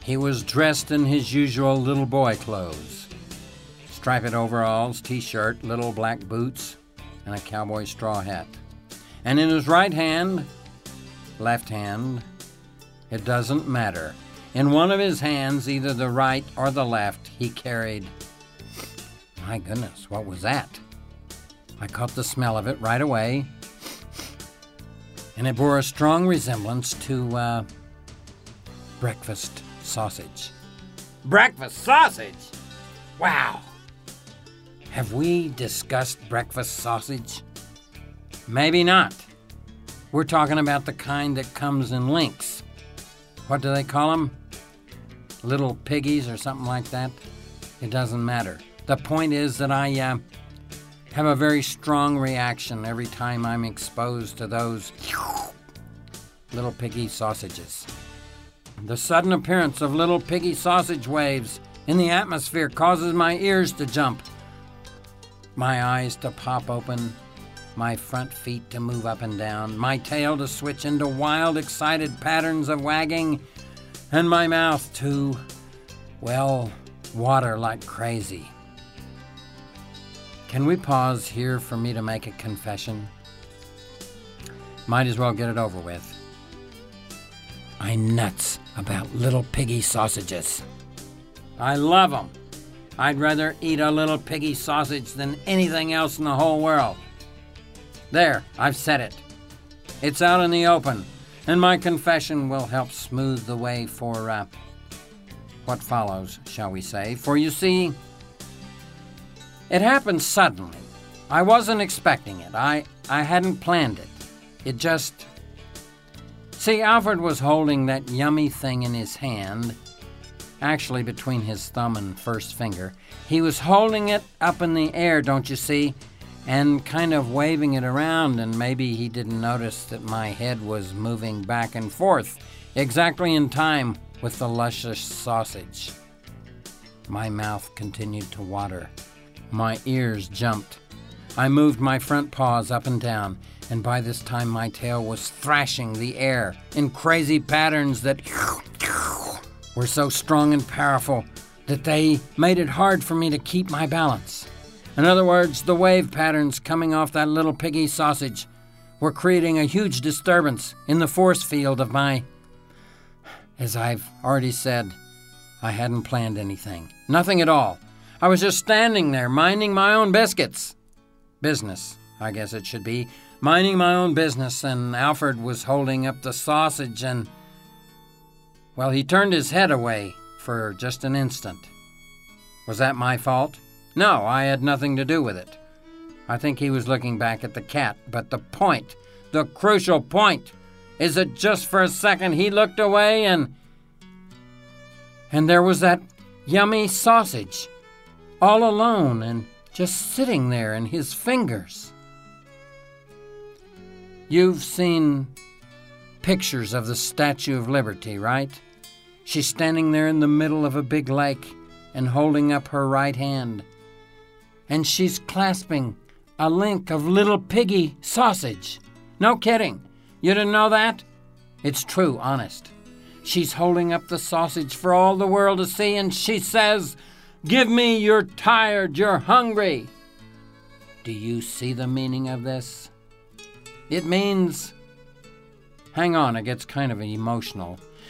He was dressed in his usual little boy clothes. Striped overalls, t-shirt, little black boots, and a cowboy straw hat. And in his right hand, left hand, it doesn't matter. In one of his hands, either the right or the left, he carried... My goodness, what was that? I caught the smell of it right away, and it bore a strong resemblance to breakfast sausage. Breakfast sausage? Wow! Have we discussed breakfast sausage? Maybe not. We're talking about the kind that comes in links. What do they call them? Little piggies or something like that? It doesn't matter. The point is that I have a very strong reaction every time I'm exposed to those little piggy sausages. The sudden appearance of little piggy sausage waves in the atmosphere causes my ears to jump, my eyes to pop open, my front feet to move up and down, my tail to switch into wild, excited patterns of wagging, and my mouth to, well, water like crazy. Can we pause here for me to make a confession? Might as well get it over with. I'm nuts about little piggy sausages. I love them. I'd rather eat a little piggy sausage than anything else in the whole world. There, I've said it. It's out in the open, and my confession will help smooth the way for what follows, shall we say. For you see, it happened suddenly. I wasn't expecting it. I hadn't planned it. It just... See, Alfred was holding that yummy thing in his hand, actually between his thumb and first finger. He was holding it up in the air, don't you see, and kind of waving it around, and maybe he didn't notice that my head was moving back and forth, exactly in time with the luscious sausage. My mouth continued to water. My ears jumped. I moved my front paws up and down, and by this time my tail was thrashing the air in crazy patterns that were so strong and powerful that they made it hard for me to keep my balance. In other words, the wave patterns coming off that little piggy sausage were creating a huge disturbance in the force field of my... As I've already said, I hadn't planned anything. Nothing at all. I was just standing there, minding my own business, I guess it should be, minding my own business, and Alfred was holding up the sausage and... Well, he turned his head away for just an instant. Was that my fault? No, I had nothing to do with it. I think he was looking back at the cat, but the point, the crucial point, is that just for a second he looked away and there was that yummy sausage, all alone and just sitting there in his fingers. You've seen pictures of the Statue of Liberty, right? She's standing there in the middle of a big lake and holding up her right hand. And she's clasping a link of little piggy sausage. No kidding. You didn't know that? It's true, honest. She's holding up the sausage for all the world to see, and she says, "Give me, you're tired, you're hungry." Do you see the meaning of this? It means... Hang on, it gets kind of emotional.